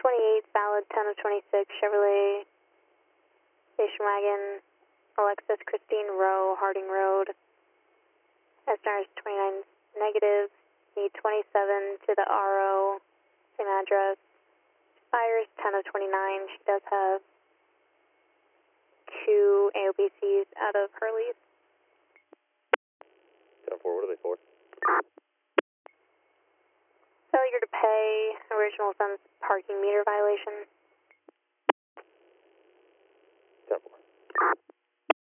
28, valid 10 of 26, Chevrolet station wagon, Alexis Christine Rowe, Harding Road. SNR is 29 negative, need 27 to the RO, same address. Fires 10 of 29, she does have 2 AOBCs out of her lease. 10-4, what are they for? Failure to pay, original offense, parking meter violation.